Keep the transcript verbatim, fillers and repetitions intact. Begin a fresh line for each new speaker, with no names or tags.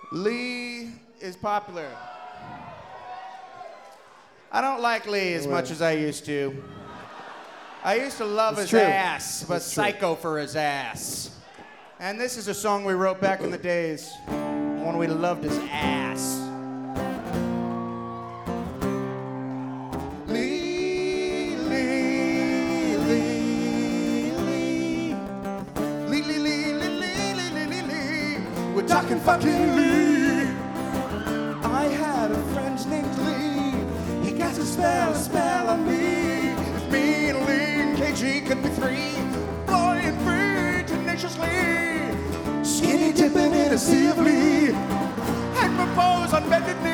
Lee is popular. I don't like Lee as much as I used to. I used to love
It's
his
true.
ass, but
It's true.
psycho for his ass. And this is a song we wrote back in the days when we loved his ass. Lee, Lee, Lee, Lee. Lee, Lee, Lee, Lee, Lee, Lee, Lee, Lee, Lee. We're talking fucking Lee. I had a friend named Lee. He got a spell, a spell on me. If me and Lee and K G could be three, flying free tenaciously, skinny dipping in a sea of Lee. I'd propose on bended knee.